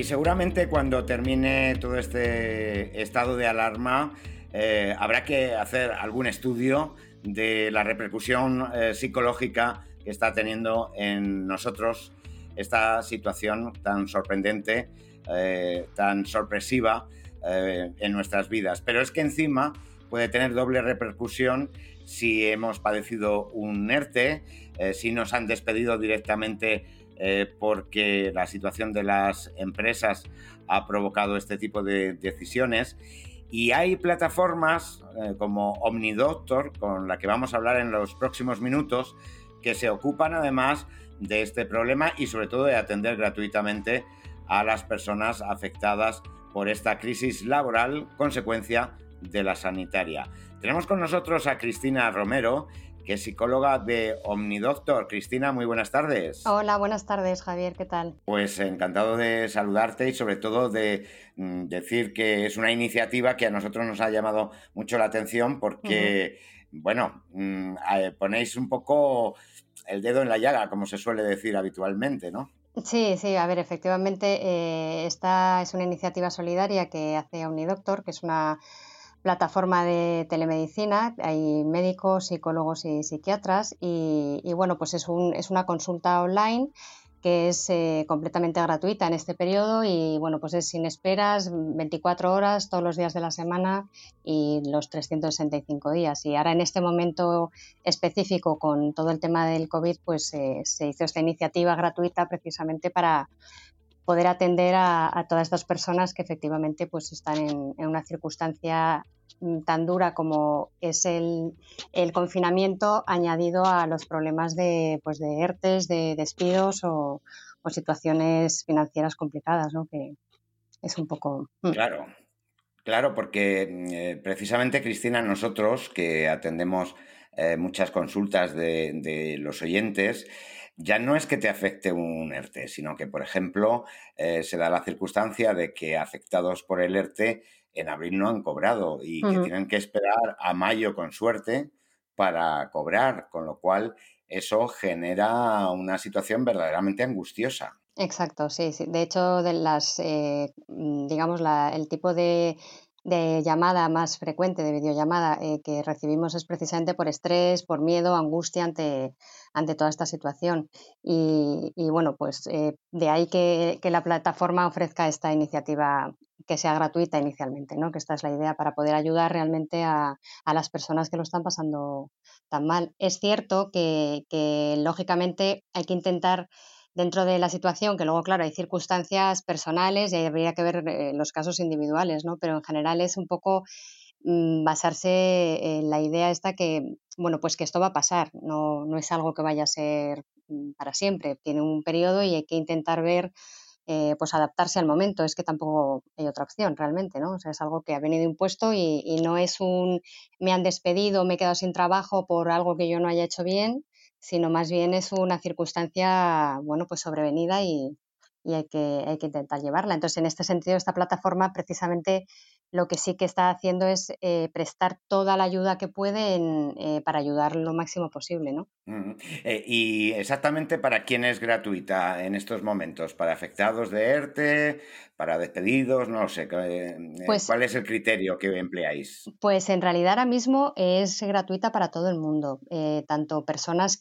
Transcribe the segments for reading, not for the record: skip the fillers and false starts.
Y seguramente cuando termine todo este estado de alarma, habrá que hacer algún estudio de la repercusión psicológica que está teniendo en nosotros esta situación tan sorprendente, tan sorpresiva en nuestras vidas. Pero es que encima puede tener doble repercusión si hemos padecido un ERTE, si nos han despedido directamente porque la situación de las empresas ha provocado este tipo de decisiones. Y hay plataformas como OmniDoctor, con la que vamos a hablar en los próximos minutos, que se ocupan además de este problema y sobre todo de atender gratuitamente a las personas afectadas por esta crisis laboral, consecuencia de la sanitaria. Tenemos con nosotros a Cristina Romero, que es psicóloga de OmniDoctor. Cristina, muy buenas tardes. Hola, buenas tardes, Javier, ¿qué tal? Pues encantado de saludarte y sobre todo de decir que es una iniciativa que a nosotros nos ha llamado mucho la atención porque, bueno, ponéis un poco el dedo en la llaga, como se suele decir habitualmente, ¿no? Sí, sí, a ver, efectivamente, esta es una iniciativa solidaria que hace OmniDoctor, que es una plataforma de telemedicina. Hay médicos, psicólogos y psiquiatras y bueno, pues es una consulta online que es completamente gratuita en este periodo y bueno, pues es sin esperas, 24 horas todos los días de la semana y los 365 días. Y ahora en este momento específico con todo el tema del COVID, pues se hizo esta iniciativa gratuita precisamente para poder atender a todas estas personas que efectivamente pues están en una circunstancia tan dura como es el confinamiento, añadido a los problemas pues de ERTES, de despidos o situaciones financieras complicadas, ¿no? Que es un poco... Claro, claro, porque precisamente, Cristina, nosotros que atendemos muchas consultas de los oyentes, ya no es que te afecte un ERTE, sino que, por ejemplo, se da la circunstancia de que afectados por el ERTE en abril no han cobrado y que tienen que esperar a mayo con suerte para cobrar, con lo cual eso genera una situación verdaderamente angustiosa. Exacto, sí, sí. De hecho, digamos, el tipo de llamada más frecuente, de videollamada, que recibimos es precisamente por estrés, por miedo, angustia ante toda esta situación. Y bueno, pues de ahí que la plataforma ofrezca esta iniciativa que sea gratuita inicialmente, ¿no? Que esta es la idea para poder ayudar realmente a las personas que lo están pasando tan mal. Es cierto que lógicamente hay que intentar dentro de la situación, que luego, claro, hay circunstancias personales y habría que ver los casos individuales, ¿no? Pero en general es un poco basarse en la idea esta que, bueno, pues que esto va a pasar, no es algo que vaya a ser para siempre, tiene un periodo y hay que intentar ver, pues adaptarse al momento, es que tampoco hay otra opción realmente, ¿no? O sea, es algo que ha venido impuesto y no es me han despedido, me he quedado sin trabajo por algo que yo no haya hecho bien, sino más bien es una circunstancia, bueno, pues sobrevenida y hay que intentar llevarla. Entonces, en este sentido, esta plataforma precisamente lo que sí que está haciendo es prestar toda la ayuda que puede para ayudar lo máximo posible, ¿no? Ujú. ¿Y exactamente para quién es gratuita en estos momentos? ¿Para afectados de ERTE? ¿Para despedidos? No sé. Pues ¿Cuál es el criterio que empleáis? Pues en realidad ahora mismo es gratuita para todo el mundo, tanto personas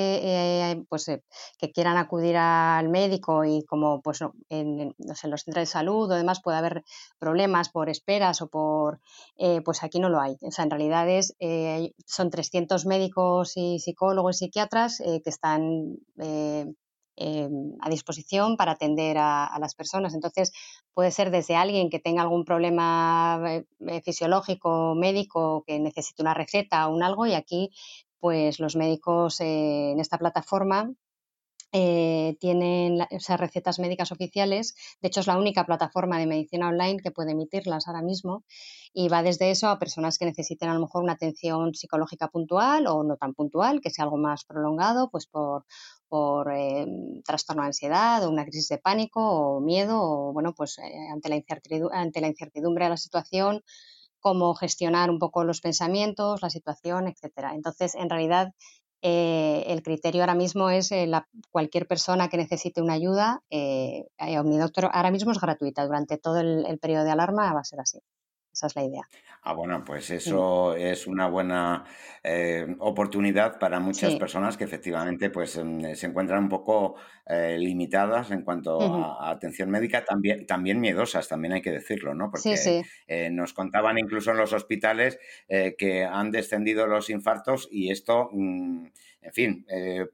que quieran acudir al médico y como pues no, no sé, en los centros de salud o demás puede haber problemas por esperas o pues aquí no lo hay. O sea, en realidad son 300 médicos y psicólogos y psiquiatras que están eh, a disposición para atender a las personas. Entonces, puede ser desde alguien que tenga algún problema fisiológico, médico, que necesite una receta o un algo, y aquí, pues los médicos en esta plataforma tienen esas recetas médicas oficiales. De hecho, es la única plataforma de medicina online que puede emitirlas ahora mismo y va desde eso a personas que necesiten a lo mejor una atención psicológica puntual o no tan puntual, que sea algo más prolongado, pues por trastorno de ansiedad o una crisis de pánico o miedo o, bueno, pues ante la incertidumbre de la situación, cómo gestionar un poco los pensamientos, la situación, etcétera. Entonces, en realidad, El criterio ahora mismo es cualquier persona que necesite una ayuda, Omnidoctor ahora mismo es gratuita, durante todo el periodo de alarma va a ser así. Esa es la idea. Bueno, pues Mm. eso es una buena oportunidad para muchas Sí. personas que efectivamente pues, se encuentran un poco limitadas en cuanto Ujú. a atención médica, también miedosas, también hay que decirlo, ¿no? Sí, Porque sí. nos contaban incluso en los hospitales que han descendido los infartos y esto, en fin,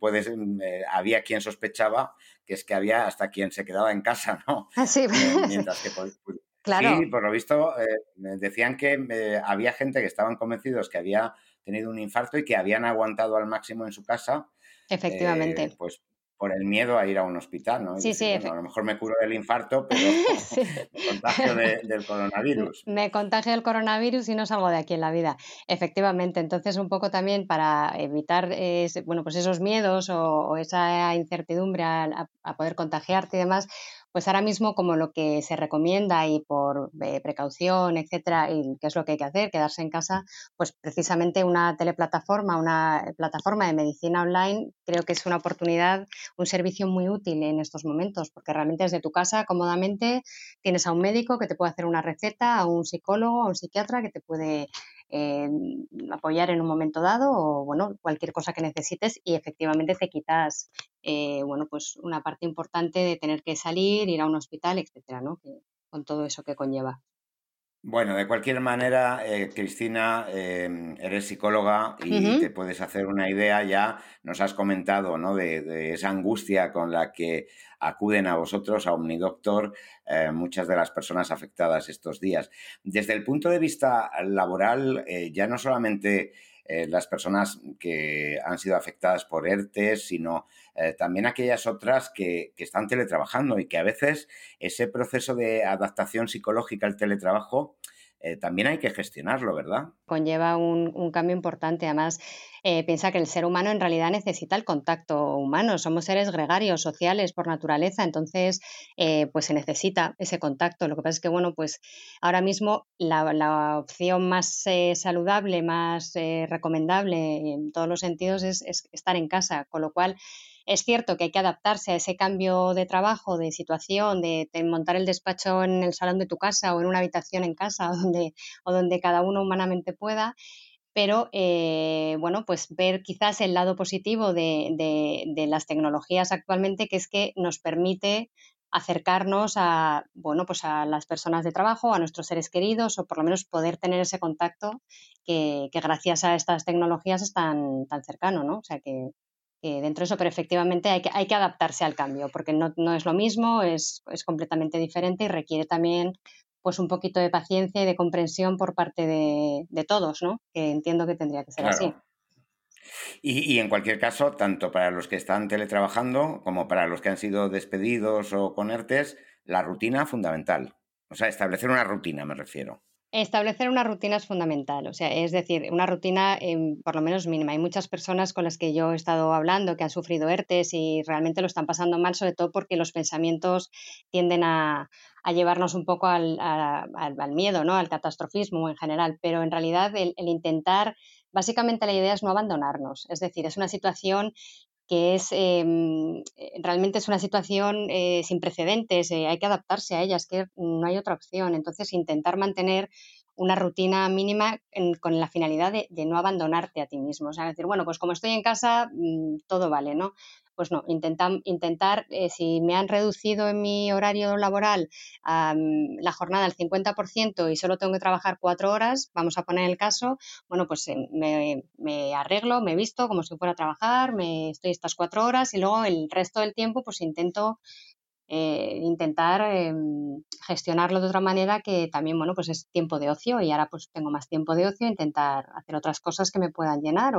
había quien sospechaba que es que había hasta quien se quedaba en casa, ¿no? Ah, sí. Mientras que sí, Claro, por lo visto, me decían que había gente que estaban convencidos que había tenido un infarto y que habían aguantado al máximo en su casa, efectivamente. pues por el miedo a ir a un hospital, ¿no? Y Sí, decir, sí, bueno, a lo mejor me curo del infarto, pero sí. me contagio del coronavirus. Me contagio el coronavirus y no salgo de aquí en la vida. Efectivamente, entonces un poco también para evitar bueno, pues esos miedos o esa incertidumbre a poder contagiarte y demás, pues ahora mismo como lo que se recomienda y por precaución, etcétera, y qué es lo que hay que hacer, quedarse en casa, pues precisamente una teleplataforma, una plataforma de medicina online, creo que es una oportunidad, un servicio muy útil en estos momentos, porque realmente desde tu casa cómodamente tienes a un médico que te puede hacer una receta, a un psicólogo, a un psiquiatra que te puede eh, apoyar en un momento dado o, bueno, cualquier cosa que necesites y efectivamente te quitas, bueno, pues una parte importante de tener que salir, ir a un hospital, etcétera, ¿no? Con todo eso que conlleva. Bueno, de cualquier manera, Cristina, eres psicóloga y Ujú. te puedes hacer una idea ya, nos has comentado, ¿no? De esa angustia con la que acuden a vosotros, a Omnidoctor, muchas de las personas afectadas estos días. Desde el punto de vista laboral, ya no solamente las personas que han sido afectadas por ERTE, sino también aquellas otras que están teletrabajando y que a veces ese proceso de adaptación psicológica al teletrabajo también hay que gestionarlo, ¿verdad? Conlleva un cambio importante. Además, piensa que el ser humano en realidad necesita el contacto humano. Somos seres gregarios, sociales por naturaleza, entonces, pues se necesita ese contacto. Lo que pasa es que, bueno, pues ahora mismo la opción más saludable, más recomendable en todos los sentidos es estar en casa, con lo cual es cierto que hay que adaptarse a ese cambio de trabajo, de situación, de montar el despacho en el salón de tu casa o en una habitación en casa, donde cada uno humanamente pueda, pero bueno, pues ver quizás el lado positivo de las tecnologías actualmente, que es que nos permite acercarnos a, bueno, pues a las personas de trabajo, a nuestros seres queridos, o por lo menos poder tener ese contacto que gracias a estas tecnologías es tan cercano, ¿no? O sea que dentro de eso, pero efectivamente hay que adaptarse al cambio, porque no es lo mismo, es completamente diferente y requiere también pues un poquito de paciencia y de comprensión por parte de todos, ¿no? Que entiendo que tendría que ser así. Claro. Y en cualquier caso, tanto para los que están teletrabajando como para los que han sido despedidos o con ERTES, la rutina fundamental. O sea, establecer una rutina, me refiero. Establecer una rutina es fundamental, o sea, es decir, una rutina por lo menos mínima. Hay muchas personas con las que yo he estado hablando que han sufrido ERTES y realmente lo están pasando mal, sobre todo porque los pensamientos tienden a llevarnos un poco al miedo, ¿no? Al catastrofismo en general, pero en realidad el intentar, básicamente la idea es no abandonarnos, es decir, es una situación que realmente es una situación sin precedentes, hay que adaptarse a ella, es que no hay otra opción. Entonces, intentar mantener una rutina mínima con la finalidad de no abandonarte a ti mismo. O sea, decir, bueno, pues como estoy en casa, todo vale, ¿no? Pues no, intentar si me han reducido en mi horario laboral la jornada al 50% y solo tengo que trabajar 4 horas, vamos a poner el caso, bueno, pues me arreglo, me visto como si fuera a trabajar, estoy estas 4 horas y luego el resto del tiempo pues intentar gestionarlo de otra manera que también, bueno, pues es tiempo de ocio y ahora pues tengo más tiempo de ocio, intentar hacer otras cosas que me puedan llenar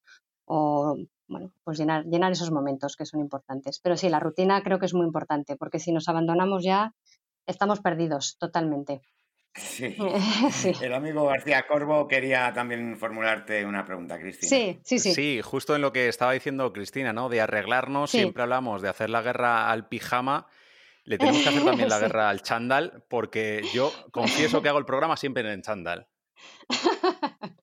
o bueno, pues llenar esos momentos que son importantes. Pero sí, la rutina creo que es muy importante porque si nos abandonamos ya estamos perdidos totalmente. Sí. Sí, El amigo García Corbo quería también formularte una pregunta, Cristina. sí, sí, sí, Sí, justo en lo que estaba diciendo Cristina, ¿no? De arreglarnos, sí. siempre hablamos de hacer la guerra al pijama, le tenemos que hacer también la Sí. guerra al chándal, porque yo confieso que hago el programa siempre en chándal.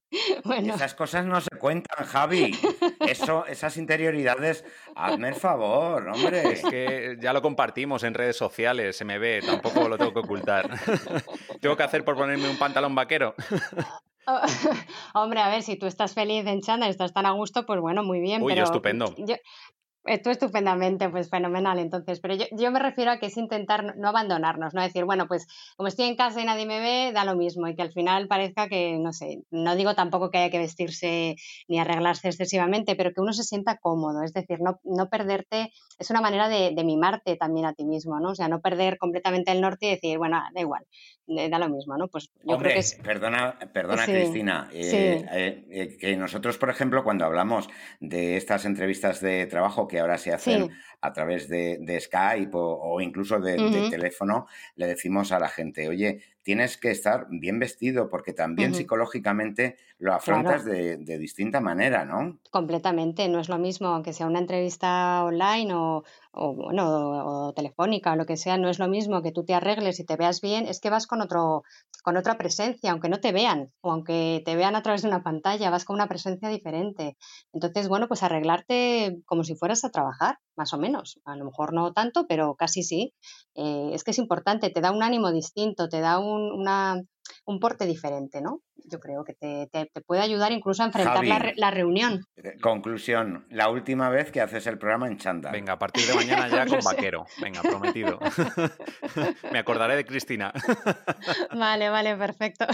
Bueno, Esas cosas no se cuentan, Javi. Esas interioridades, hazme el favor, Es hombre. que ya lo compartimos en redes sociales, se me ve, tampoco lo tengo que ocultar. ¿Tengo que hacer por ponerme un pantalón vaquero? hombre, a ver, si tú estás feliz en chándal, estás tan a gusto, pues bueno, muy bien, Uy, yo pero estupendo. yo, tú estupendamente, pues fenomenal, entonces. Pero yo me refiero a que es intentar no abandonarnos, no decir, bueno, pues como estoy en casa y nadie me ve, da lo mismo, y que al final parezca que, no sé, no digo tampoco que haya que vestirse ni arreglarse excesivamente, pero que uno se sienta cómodo, es decir, no perderte, es una manera de mimarte también a ti mismo, ¿no? O sea, no perder completamente el norte y decir, bueno, da igual, da lo mismo, ¿no? Pues yo creo que Hombre, es, perdona sí, Cristina, sí, que nosotros, por ejemplo, cuando hablamos de estas entrevistas de trabajo que ahora se hacen sí. a través de Skype o incluso de Ujú, teléfono, le decimos a la gente, oye, tienes que estar bien vestido porque también ujú. psicológicamente lo afrontas Claro, de distinta manera, ¿no? completamente. No es lo mismo, aunque sea una entrevista online bueno, o telefónica o lo que sea, no es lo mismo que tú te arregles y te veas bien, es que vas con otra presencia, aunque no te vean, o aunque te vean a través de una pantalla, vas con una presencia diferente. Entonces, bueno, pues arreglarte como si fueras a trabajar, más o menos. A lo mejor no tanto, pero casi sí. Es que es importante, te da un ánimo distinto, te da un porte diferente, ¿no? Yo creo que te puede ayudar incluso a enfrentar Javi, la reunión. conclusión, la última vez que haces el programa en chándal. Venga, a partir de mañana ya con Conclusión. vaquero. Venga, prometido. Me acordaré de Cristina. Vale, vale, perfecto.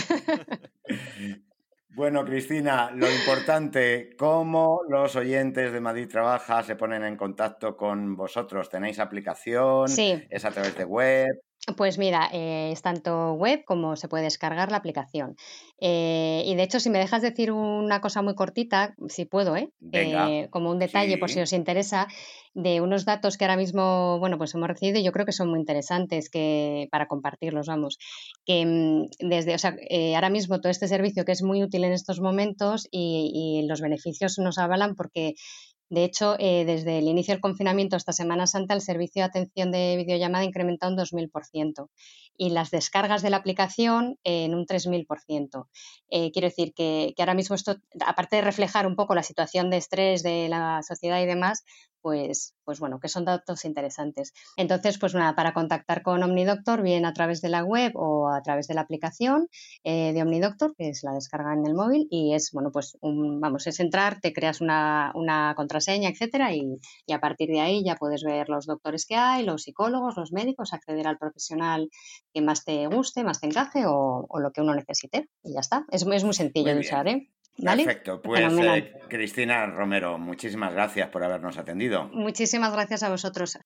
Bueno, Cristina, lo importante, ¿cómo los oyentes de Madrid Trabaja se ponen en contacto con vosotros? ¿Tenéis aplicación? Sí, ¿Es a través de web? pues mira, es tanto web como se puede descargar la aplicación. Y de hecho, si me dejas decir una cosa muy cortita, si puedo, ¿eh? Venga, Como un detalle, por si sí, os interesa, de unos datos que ahora mismo, bueno, pues hemos recibido y yo creo que son muy interesantes para compartirlos, vamos. Que o sea, ahora mismo todo este servicio que es muy útil en estos momentos y los beneficios nos avalan porque de hecho, desde el inicio del confinamiento hasta Semana Santa, el servicio de atención de videollamada ha incrementado un 2000% y las descargas de la aplicación en un 3000%. Quiero decir que ahora mismo esto, aparte de reflejar un poco la situación de estrés de la sociedad y demás, pues bueno, que son datos interesantes. Entonces, pues nada, para contactar con OmniDoctor, bien a través de la web o a través de la aplicación de OmniDoctor, que es la descarga en el móvil, y es, bueno, pues vamos, es entrar, te creas una contraseña, etcétera, y a partir de ahí ya puedes ver los doctores que hay, los psicólogos, los médicos, acceder al profesional que más te guste, más te encaje o lo que uno necesite. Y ya está. Es muy sencillo muy de usar, bien. ¿eh? ¿Vale? Perfecto. Pues Fenomenal. Cristina Romero, muchísimas gracias por habernos atendido. Muchísimas gracias a vosotros.